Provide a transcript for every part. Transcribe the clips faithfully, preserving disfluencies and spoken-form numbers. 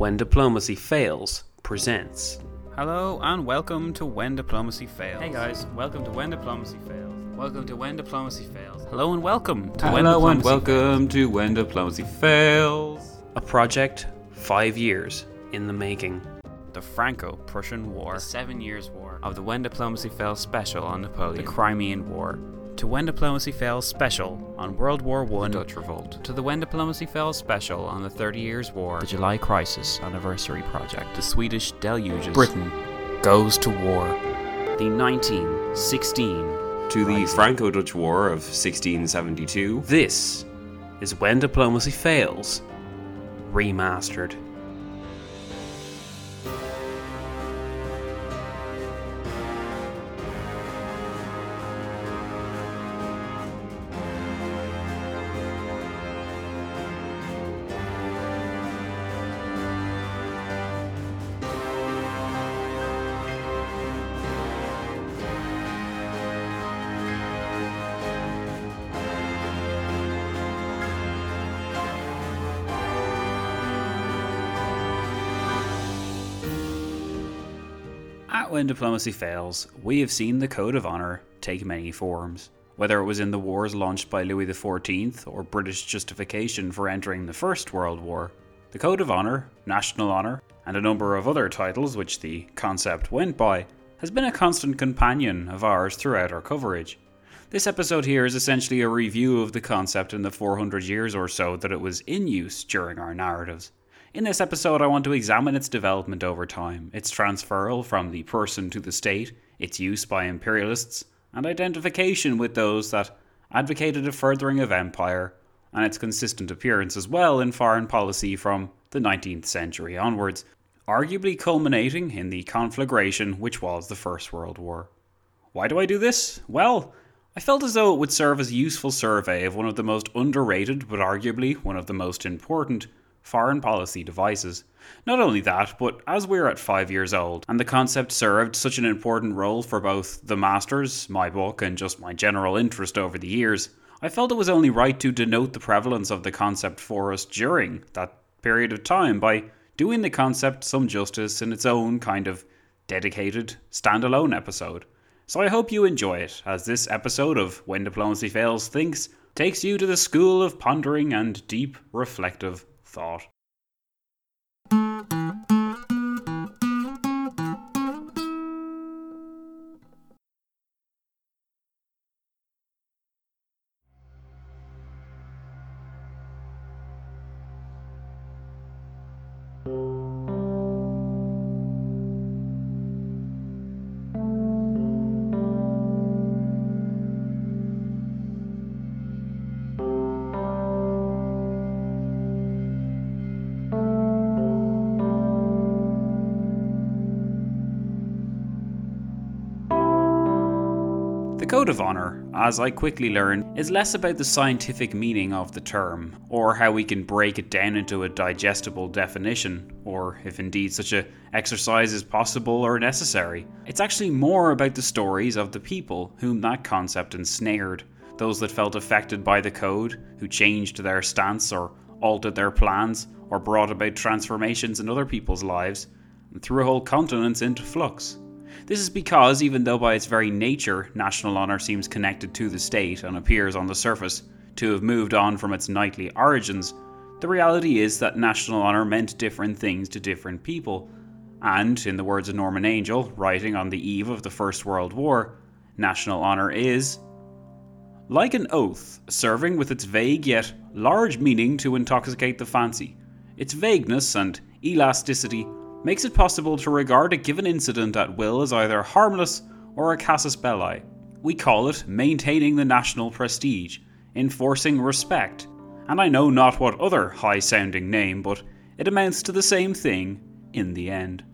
When Diplomacy Fails presents. Hello and welcome to When Diplomacy Fails. Hey guys, welcome to When Diplomacy Fails. Welcome to When Diplomacy Fails. Hello and welcome to When Hello Diplomacy and welcome to When Diplomacy Fails. A project five years in the making. The Franco-Prussian War. The Seven Years' War. Of the When Diplomacy Fails special on Napoleon. The Crimean War. To When Diplomacy Fails special on World War One. The Dutch Revolt. To the When Diplomacy Fails special on the Thirty Years' War. The July Crisis Anniversary Project. The Swedish Deluges. Britain goes to war. The nineteen sixteen To the Rising. Franco-Dutch War of sixteen seventy-two. This is When Diplomacy Fails Remastered. At When Diplomacy Fails, we have seen the Code of Honour take many forms. Whether it was in the wars launched by Louis the fourteenth or British justification for entering the First World War, the Code of Honour, National Honour, and a number of other titles which the concept went by, has been a constant companion of ours throughout our coverage. This episode here is essentially a review of the concept in the four hundred years or so that it was in use during our narratives. In this episode, I want to examine its development over time, its transferal from the person to the state, its use by imperialists, and identification with those that advocated a furthering of empire, and its consistent appearance as well in foreign policy from the nineteenth century onwards, arguably culminating in the conflagration which was the First World War. Why do I do this? Well, I felt as though it would serve as a useful survey of one of the most underrated, but arguably one of the most important, foreign policy devices. Not only that, but as we're at five years old, and the concept served such an important role for both The Masters, my book, and just my general interest over the years, I felt it was only right to denote the prevalence of the concept for us during that period of time by doing the concept some justice in its own kind of dedicated, standalone episode. So I hope you enjoy it, as this episode of When Diplomacy Fails Thinks takes you to the school of pondering and deep, reflective thought. The Code of Honour, as I quickly learned, is less about the scientific meaning of the term, or how we can break it down into a digestible definition, or if indeed such an exercise is possible or necessary. It's actually more about the stories of the people whom that concept ensnared, those that felt affected by the code, who changed their stance or altered their plans, or brought about transformations in other people's lives, and threw whole continents into flux. This is because, even though by its very nature national honour seems connected to the state and appears on the surface to have moved on from its knightly origins, the reality is that national honour meant different things to different people, and, in the words of Norman Angell, writing on the eve of the First World War, national honour is like an oath, serving with its vague yet large meaning to intoxicate the fancy. Its vagueness and elasticity makes it possible to regard a given incident at will as either harmless or a casus belli. We call it maintaining the national prestige, enforcing respect, and I know not what other high-sounding name, but it amounts to the same thing in the end.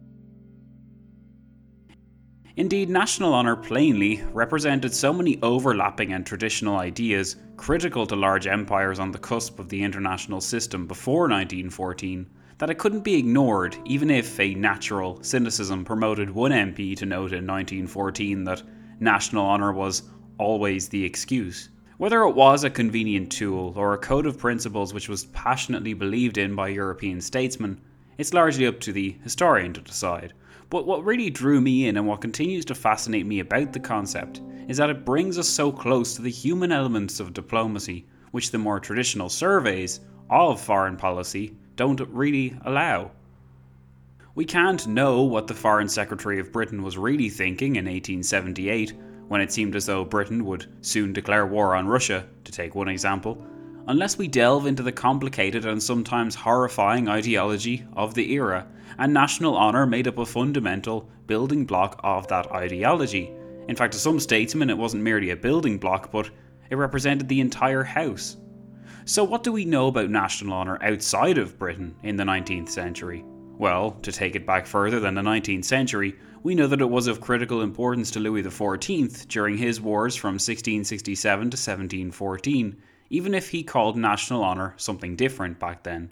Indeed, national honour plainly represented so many overlapping and traditional ideas critical to large empires on the cusp of the international system before nineteen fourteen, that it couldn't be ignored, even if a natural cynicism promoted one M P to note in nineteen fourteen that national honour was always the excuse. Whether it was a convenient tool or a code of principles which was passionately believed in by European statesmen, It's largely up to the historian to decide. But what really drew me in and what continues to fascinate me about the concept is that it brings us so close to the human elements of diplomacy, which the more traditional surveys of foreign policy don't really allow. We can't know what the Foreign Secretary of Britain was really thinking in eighteen seventy-eight, when it seemed as though Britain would soon declare war on Russia, to take one example, unless we delve into the complicated and sometimes horrifying ideology of the era, and national honour made up a fundamental building block of that ideology. In fact, to some statesmen it wasn't merely a building block, but it represented the entire house. So what do we know about national honour outside of Britain in the nineteenth century? Well, to take it back further than the nineteenth century, we know that it was of critical importance to Louis the fourteenth during his wars from sixteen sixty-seven to seventeen fourteen, even if he called national honour something different back then.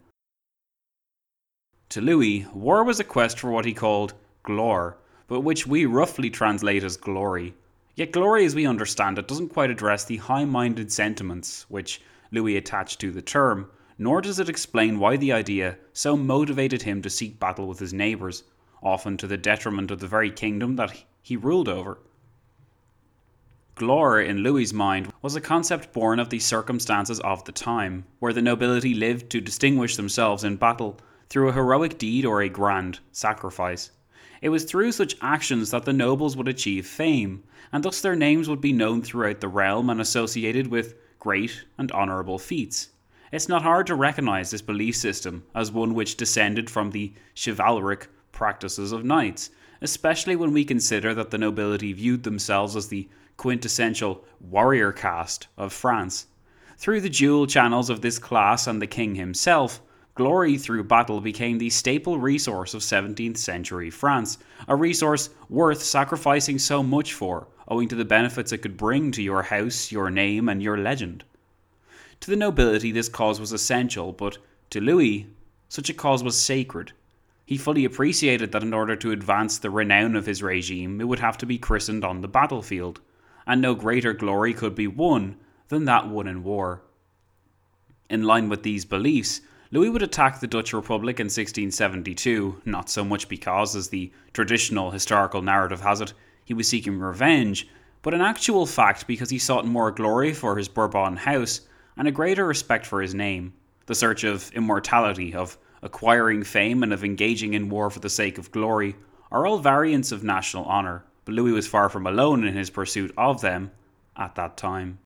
To Louis, war was a quest for what he called glore, but which we roughly translate as glory. Yet glory as we understand it doesn't quite address the high-minded sentiments which Louis attached to the term, nor does it explain why the idea so motivated him to seek battle with his neighbours, often to the detriment of the very kingdom that he ruled over. Gloire, in Louis's mind, was a concept born of the circumstances of the time, where the nobility lived to distinguish themselves in battle through a heroic deed or a grand sacrifice. It was through such actions that the nobles would achieve fame, and thus their names would be known throughout the realm and associated with great and honourable feats. It's not hard to recognise this belief system as one which descended from the chivalric practices of knights, especially when we consider that the nobility viewed themselves as the quintessential warrior caste of France. Through the dual channels of this class and the king himself, glory through battle became the staple resource of seventeenth century France, a resource worth sacrificing so much for, owing to the benefits it could bring to your house, your name, and your legend. To the nobility this cause was essential, but to Louis, such a cause was sacred. He fully appreciated that in order to advance the renown of his regime, it would have to be christened on the battlefield, and no greater glory could be won than that won in war. In line with these beliefs, Louis would attack the Dutch Republic in sixteen seventy-two, not so much because, as the traditional historical narrative has it, he was seeking revenge, but in actual fact because he sought more glory for his Bourbon house and a greater respect for his name. The search of immortality, of acquiring fame, and of engaging in war for the sake of glory are all variants of national honour, but Louis was far from alone in his pursuit of them at that time.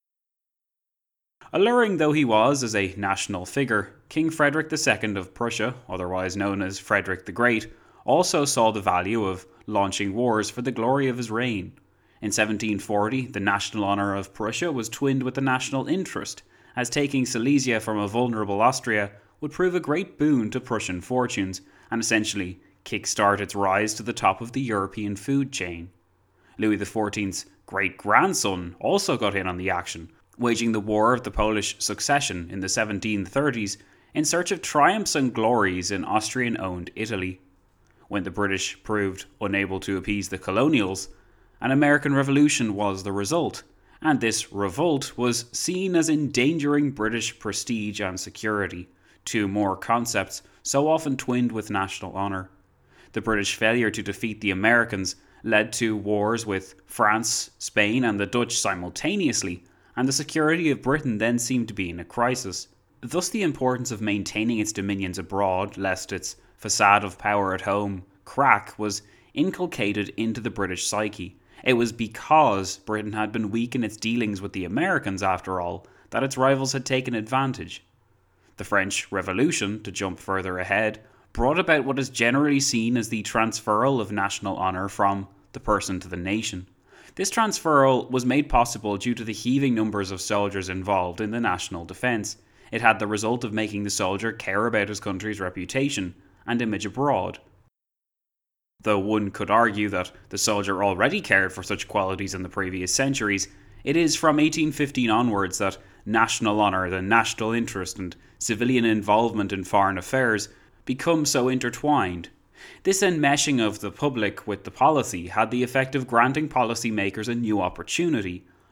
Alluring though he was as a national figure, King Frederick the Second of Prussia, otherwise known as Frederick the Great, also saw the value of launching wars for the glory of his reign. In seventeen forty, the national honour of Prussia was twinned with the national interest, as taking Silesia from a vulnerable Austria would prove a great boon to Prussian fortunes, and essentially kickstart its rise to the top of the European food chain. Louis the fourteenth's great-grandson also got in on the action, waging the War of the Polish Succession in the seventeen thirties in search of triumphs and glories in Austrian-owned Italy. When the British proved unable to appease the colonials, an American Revolution was the result, and this revolt was seen as endangering British prestige and security, two more concepts so often twinned with national honour. The British failure to defeat the Americans led to wars with France, Spain, and the Dutch simultaneously, and the security of Britain then seemed to be in a crisis. Thus the importance of maintaining its dominions abroad, lest its facade of power at home crack, was inculcated into the British psyche. It was because Britain had been weak in its dealings with the Americans, after all, that its rivals had taken advantage. The French Revolution, to jump further ahead, brought about what is generally seen as the transferal of national honour from the person to the nation. This transferal was made possible due to the heaving numbers of soldiers involved in the national defence. It had the result of making the soldier care about his country's reputation and image abroad. Though one could argue that the soldier already cared for such qualities in the previous centuries, it is from eighteen fifteen onwards that national honour, the national interest, and civilian involvement in foreign affairs become so intertwined. This enmeshing of the public with the policy had the effect of granting policymakers a new opportunity,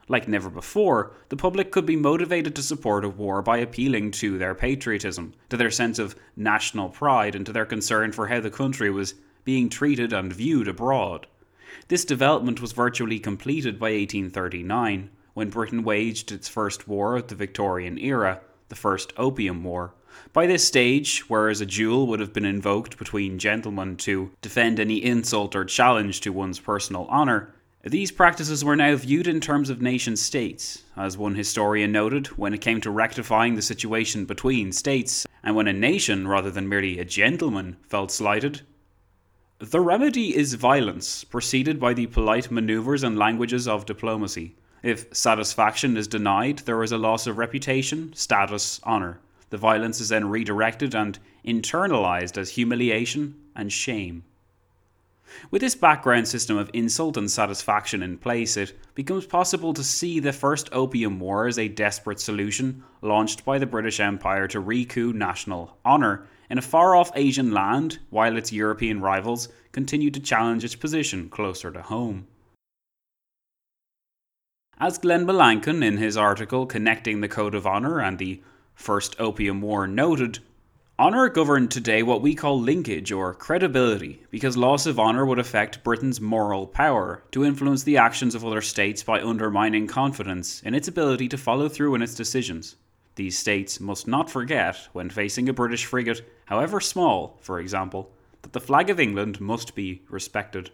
Like never before, the public could be motivated to support a war by appealing to their patriotism, to their sense of national pride, and to their concern for how the country was being treated and viewed abroad. This development was virtually completed by eighteen thirty-nine, when Britain waged its first war of the Victorian era, the First Opium War. By this stage, whereas a duel would have been invoked between gentlemen to defend any insult or challenge to one's personal honour, these practices were now viewed in terms of nation-states. As one historian noted, when it came to rectifying the situation between states, and when a nation, rather than merely a gentleman, felt slighted, the remedy is violence, preceded by the polite manoeuvres and languages of diplomacy. If satisfaction is denied, there is a loss of reputation, status, honour. The violence is then redirected and internalized as humiliation and shame. With this background system of insult and satisfaction in place, it becomes possible to see the First Opium War as a desperate solution launched by the British Empire to recoup national honour in a far-off Asian land, while its European rivals continued to challenge its position closer to home. As Glenn Melanchthon, in his article Connecting the Code of Honour and the First Opium War, noted, honour governed today what we call linkage or credibility, because loss of honour would affect Britain's moral power to influence the actions of other states by undermining confidence in its ability to follow through in its decisions. These states must not forget, when facing a British frigate, however small, for example, that the flag of England must be respected.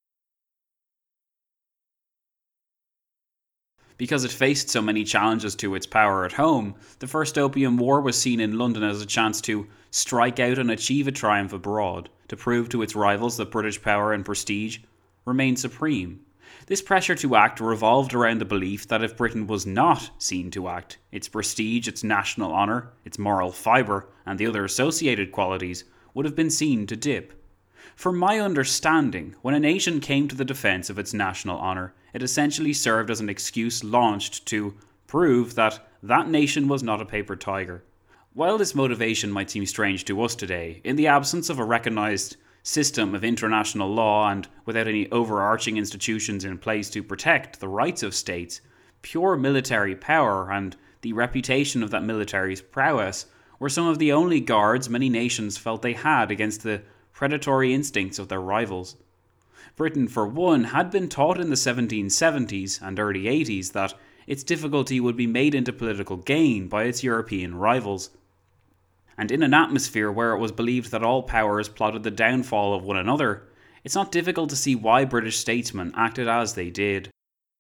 Because it faced so many challenges to its power at home, the First Opium War was seen in London as a chance to strike out and achieve a triumph abroad, to prove to its rivals that British power and prestige remained supreme. This pressure to act revolved around the belief that if Britain was not seen to act, its prestige, its national honour, its moral fibre, and the other associated qualities would have been seen to dip. From my understanding, when a nation came to the defence of its national honour, it essentially served as an excuse launched to prove that that nation was not a paper tiger. While this motivation might seem strange to us today, in the absence of a recognised system of international law and without any overarching institutions in place to protect the rights of states, pure military power and the reputation of that military's prowess were some of the only guards many nations felt they had against the predatory instincts of their rivals. Britain, for one, had been taught in the seventeen seventies and early eighties that its difficulty would be made into political gain by its European rivals. And in an atmosphere where it was believed that all powers plotted the downfall of one another, it's not difficult to see why British statesmen acted as they did.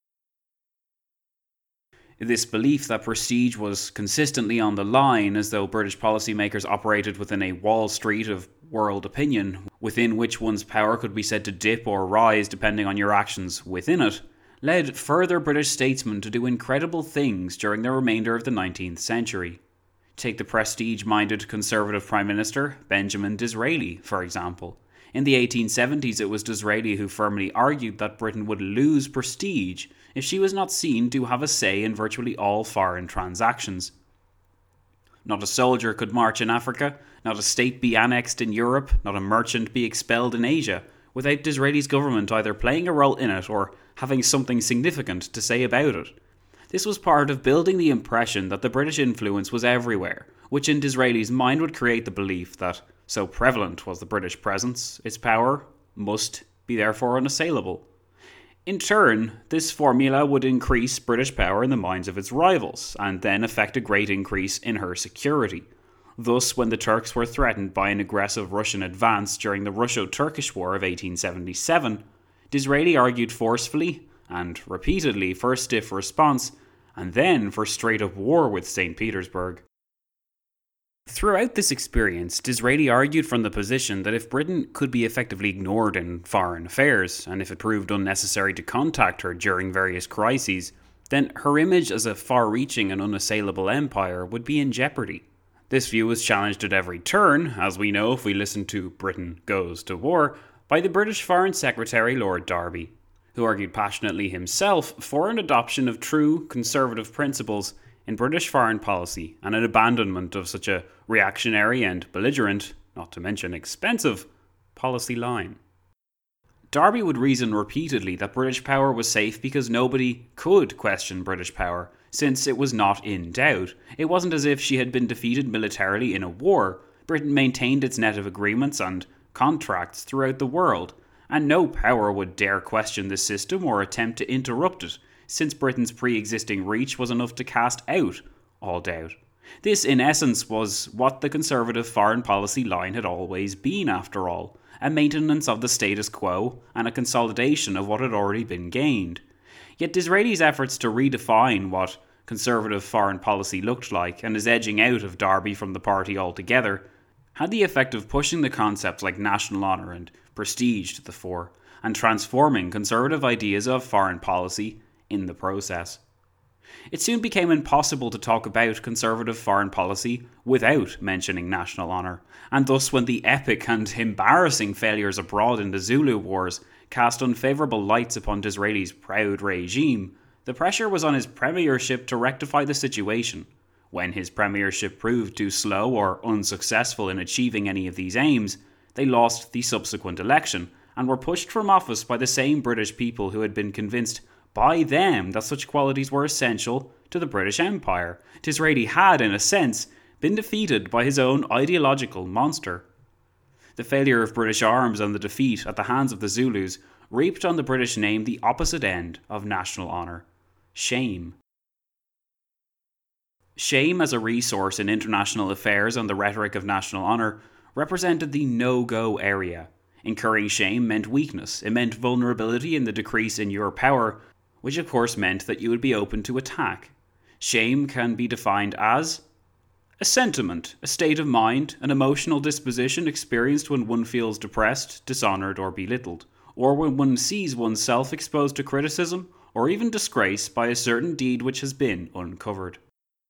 This belief that prestige was consistently on the line, as though British policymakers operated within a Wall Street of world opinion, within which one's power could be said to dip or rise depending on your actions within it, led further British statesmen to do incredible things during the remainder of the nineteenth century. Take the prestige-minded Conservative Prime Minister Benjamin Disraeli, for example. In the eighteen seventies, it was Disraeli who firmly argued that Britain would lose prestige if she was not seen to have a say in virtually all foreign transactions. Not a soldier could march in Africa, not a state be annexed in Europe, not a merchant be expelled in Asia, without Disraeli's government either playing a role in it or having something significant to say about it. This was part of building the impression that the British influence was everywhere, which in Disraeli's mind would create the belief that, so prevalent was the British presence, its power must be therefore unassailable. In turn, this formula would increase British power in the minds of its rivals, and then effect a great increase in her security. Thus, when the Turks were threatened by an aggressive Russian advance during the Russo-Turkish War of eighteen seventy-seven, Disraeli argued forcefully and repeatedly for a stiff response, and then for straight-up war with Saint Petersburg. Throughout this experience, Disraeli argued from the position that if Britain could be effectively ignored in foreign affairs, and if it proved unnecessary to contact her during various crises, then her image as a far-reaching and unassailable empire would be in jeopardy. This view was challenged at every turn, as we know if we listen to Britain Goes to War, by the British Foreign Secretary Lord Derby, who argued passionately himself for an adoption of true conservative principles in British foreign policy and an abandonment of such a reactionary and belligerent, not to mention expensive, policy line. Darby would reason repeatedly that British power was safe because nobody could question British power, since it was not in doubt. It wasn't as if she had been defeated militarily in a war. Britain maintained its net of agreements and contracts throughout the world, and no power would dare question this system or attempt to interrupt it, since Britain's pre-existing reach was enough to cast out all doubt. This, in essence, was what the Conservative foreign policy line had always been, after all, a maintenance of the status quo and a consolidation of what had already been gained. Yet Disraeli's efforts to redefine what Conservative foreign policy looked like, and his edging out of Darby from the party altogether, had the effect of pushing the concepts like national honour and prestige to the fore, and transforming Conservative ideas of foreign policy in the process. It soon became impossible to talk about Conservative foreign policy without mentioning national honour, and thus when the epic and embarrassing failures abroad in the Zulu Wars cast unfavourable lights upon Disraeli's proud regime, the pressure was on his premiership to rectify the situation. When his premiership proved too slow or unsuccessful in achieving any of these aims, they lost the subsequent election and were pushed from office by the same British people who had been convinced by them that such qualities were essential to the British Empire. Disraeli had, in a sense, been defeated by his own ideological monster. The failure of British arms and the defeat at the hands of the Zulus reaped on the British name the opposite end of national honour: shame. Shame as a resource in international affairs and the rhetoric of national honour represented the no-go area. Incurring shame meant weakness. It meant vulnerability in the decrease in your power, which of course meant that you would be open to attack. Shame can be defined as a sentiment, a state of mind, an emotional disposition experienced when one feels depressed, dishonoured or belittled, or when one sees oneself exposed to criticism or even disgrace by a certain deed which has been uncovered.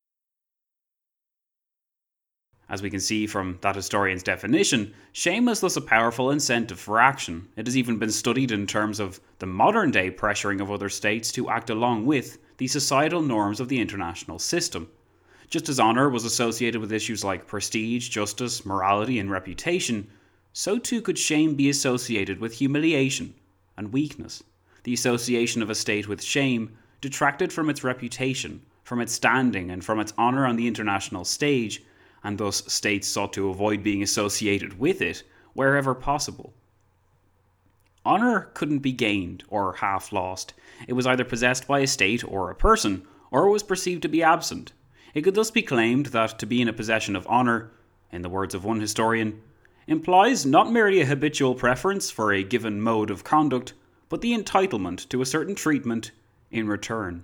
As we can see from that historian's definition, shame is thus a powerful incentive for action. It has even been studied in terms of the modern day pressuring of other states to act along with the societal norms of the international system. Just as honour was associated with issues like prestige, justice, morality and reputation, so too could shame be associated with humiliation and weakness. The association of a state with shame detracted from its reputation, from its standing and from its honour on the international stage, and thus states sought to avoid being associated with it wherever possible. Honour couldn't be gained or half lost. It was either possessed by a state or a person, or it was perceived to be absent. It could thus be claimed that to be in a possession of honour, in the words of one historian, implies not merely a habitual preference for a given mode of conduct, but the entitlement to a certain treatment in return.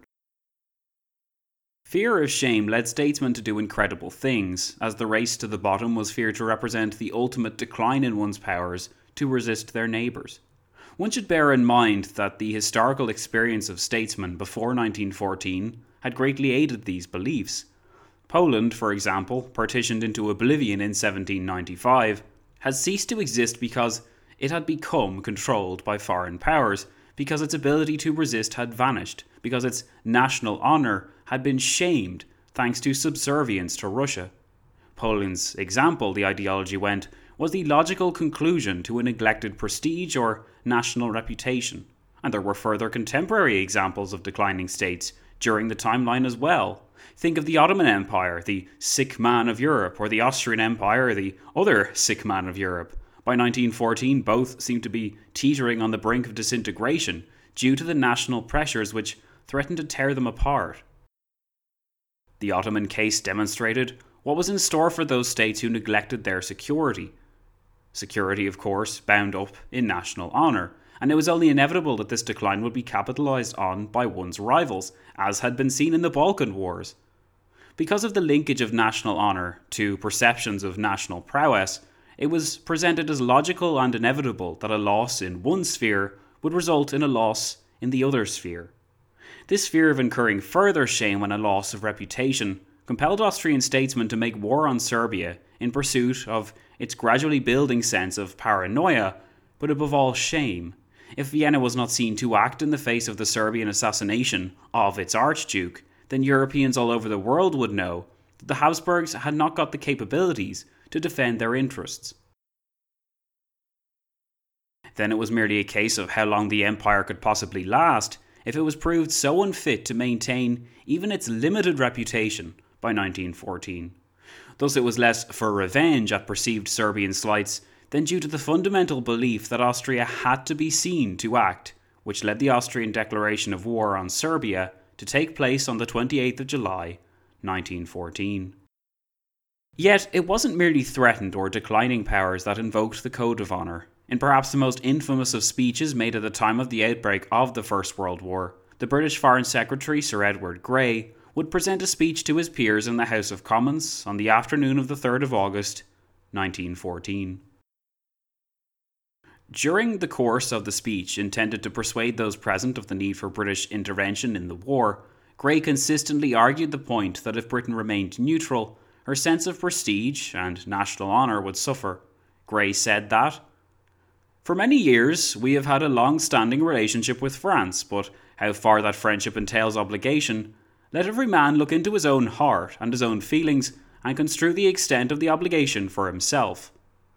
Fear of shame led statesmen to do incredible things, as the race to the bottom was feared to represent the ultimate decline in one's powers to resist their neighbours. One should bear in mind that the historical experience of statesmen before nineteen fourteen had greatly aided these beliefs. Poland, for example, partitioned into oblivion in seventeen ninety-five, had ceased to exist because it had become controlled by foreign powers, because its ability to resist had vanished, because its national honour had been shamed thanks to subservience to Russia. Poland's example, the ideology went, was the logical conclusion to a neglected prestige or national reputation. And there were further contemporary examples of declining states during the timeline as well. Think of the Ottoman Empire, the sick man of Europe, or the Austrian Empire, the other sick man of Europe. By nineteen fourteen, both seemed to be teetering on the brink of disintegration due to the national pressures which threatened to tear them apart. The Ottoman case demonstrated what was in store for those states who neglected their security. Security, of course, bound up in national honour, and it was only inevitable that this decline would be capitalised on by one's rivals, as had been seen in the Balkan Wars. Because of the linkage of national honour to perceptions of national prowess, it was presented as logical and inevitable that a loss in one sphere would result in a loss in the other sphere. This fear of incurring further shame and a loss of reputation compelled Austrian statesmen to make war on Serbia in pursuit of its gradually building sense of paranoia, but above all shame. If Vienna was not seen to act in the face of the Serbian assassination of its Archduke, then Europeans all over the world would know that the Habsburgs had not got the capabilities to defend their interests. Then it was merely a case of how long the empire could possibly last if it was proved so unfit to maintain even its limited reputation by nineteen fourteen. Thus it was less for revenge at perceived Serbian slights than due to the fundamental belief that Austria had to be seen to act, which led the Austrian declaration of war on Serbia to take place on the twenty-eighth of July, nineteen fourteen. Yet it wasn't merely threatened or declining powers that invoked the Code of Honour. In perhaps the most infamous of speeches made at the time of the outbreak of the First World War, the British Foreign Secretary Sir Edward Grey would present a speech to his peers in the House of Commons on the afternoon of the third of August, nineteen fourteen. During the course of the speech intended to persuade those present of the need for British intervention in the war, Grey consistently argued the point that if Britain remained neutral, her sense of prestige and national honour would suffer. Grey said that, "For many years we have had a long-standing relationship with France, but how far that friendship entails obligation, let every man look into his own heart and his own feelings and construe the extent of the obligation for himself."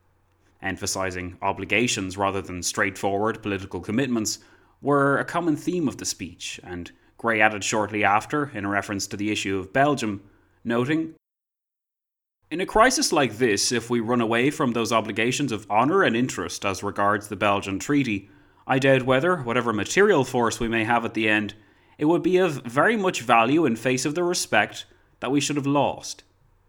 Emphasising obligations rather than straightforward political commitments were a common theme of the speech, and Grey added shortly after, in reference to the issue of Belgium, noting, "In a crisis like this, if we run away from those obligations of honour and interest as regards the Belgian Treaty, I doubt whether, whatever material force we may have at the end, it would be of very much value in face of the respect that we should have lost."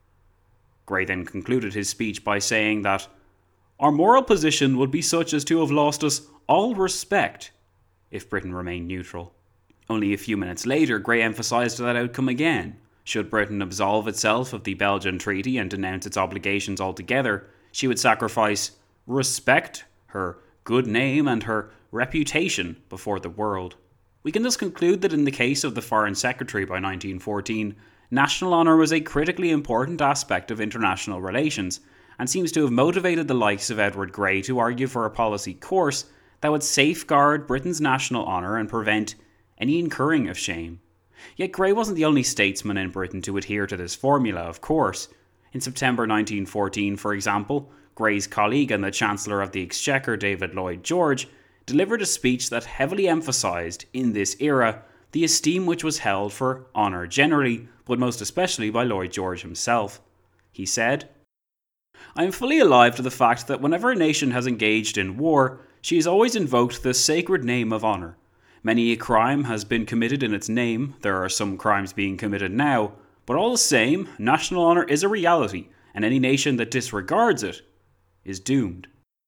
Grey then concluded his speech by saying that our moral position would be such as to have lost us all respect if Britain remained neutral. Only a few minutes later, Grey emphasised that outcome again. Should Britain absolve itself of the Belgian Treaty and denounce its obligations altogether, she would sacrifice respect, her good name, and her reputation before the world. We can thus conclude that in the case of the Foreign Secretary by nineteen fourteen, national honour was a critically important aspect of international relations, and seems to have motivated the likes of Edward Grey to argue for a policy course that would safeguard Britain's national honour and prevent any incurring of shame. Yet Grey wasn't the only statesman in Britain to adhere to this formula, of course. In September nineteen fourteen, for example, Grey's colleague and the Chancellor of the Exchequer, David Lloyd George, delivered a speech that heavily emphasised, in this era, the esteem which was held for honour generally, but most especially by Lloyd George himself. He said, "I am fully alive to the fact that whenever a nation has engaged in war, she has always invoked the sacred name of honour. Many a crime has been committed in its name, there are some crimes being committed now, but all the same, national honour is a reality, and any nation that disregards it is doomed."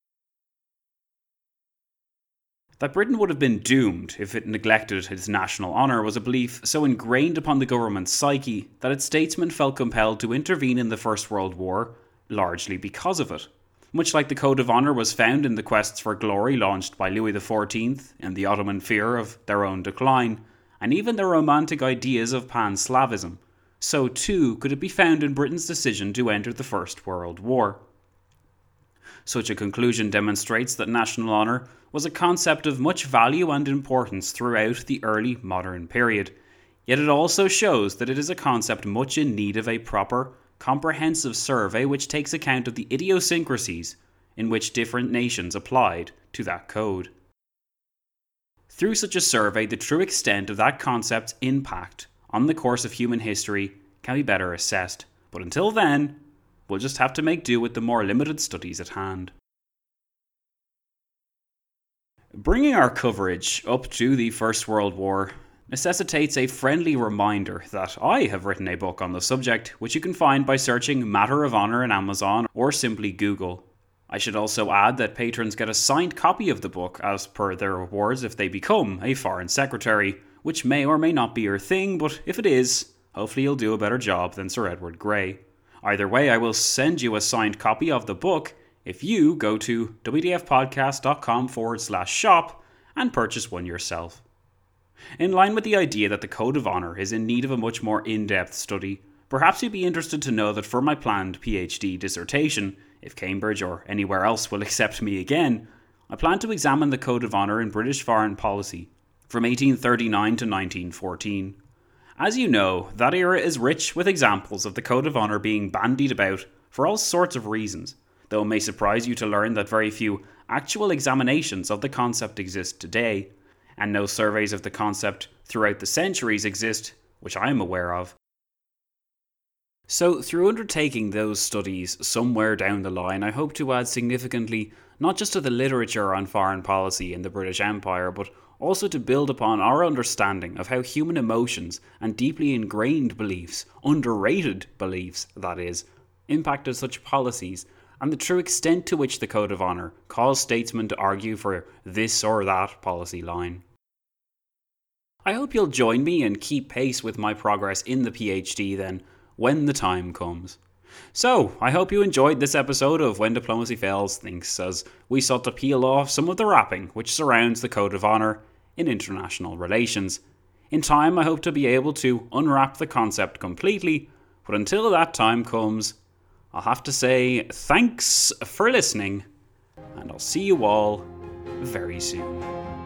That Britain would have been doomed if it neglected its national honour was a belief so ingrained upon the government's psyche that its statesmen felt compelled to intervene in the First World War, largely because of it. Much like the Code of Honour was found in the quests for glory launched by Louis the fourteenth and the Ottoman fear of their own decline, and even their romantic ideas of pan-Slavism, so too could it be found in Britain's decision to enter the First World War. Such a conclusion demonstrates that national honour was a concept of much value and importance throughout the early modern period, yet it also shows that it is a concept much in need of a proper, comprehensive survey which takes account of the idiosyncrasies in which different nations applied to that code. Through such a survey, the true extent of that concept's impact on the course of human history can be better assessed, but until then, we'll just have to make do with the more limited studies at hand. Bringing our coverage up to the First World War necessitates a friendly reminder that I have written a book on the subject, which you can find by searching Matter of Honour in Amazon or simply Google. I should also add that patrons get a signed copy of the book as per their rewards if they become a Foreign Secretary, which may or may not be your thing, but if it is, hopefully you'll do a better job than Sir Edward Grey. Either way, I will send you a signed copy of the book if you go to wdfpodcast.com forward slash shop and purchase one yourself. In line with the idea that the Code of Honour is in need of a much more in-depth study, perhaps you'd be interested to know that for my planned PhD dissertation, if Cambridge or anywhere else will accept me again, I plan to examine the Code of Honour in British foreign policy from eighteen thirty-nine to nineteen fourteen. As you know, that era is rich with examples of the Code of Honour being bandied about for all sorts of reasons. though it may surprise you to learn that very few actual examinations of the concept exist today, and no surveys of the concept throughout the centuries exist, which I am aware of. So, through undertaking those studies somewhere down the line, I hope to add significantly not just to the literature on foreign policy in the British Empire, but also to build upon our understanding of how human emotions and deeply ingrained beliefs, underrated beliefs that is, impacted such policies, and the true extent to which the Code of Honour caused statesmen to argue for this or that policy line. I hope you'll join me and keep pace with my progress in the PhD then, when the time comes. So, I hope you enjoyed this episode of When Diplomacy Fails Thinks, as we sought to peel off some of the wrapping which surrounds the Code of Honour in international relations. In time, I hope to be able to unwrap the concept completely, but until that time comes, I'll have to say thanks for listening, and I'll see you all very soon.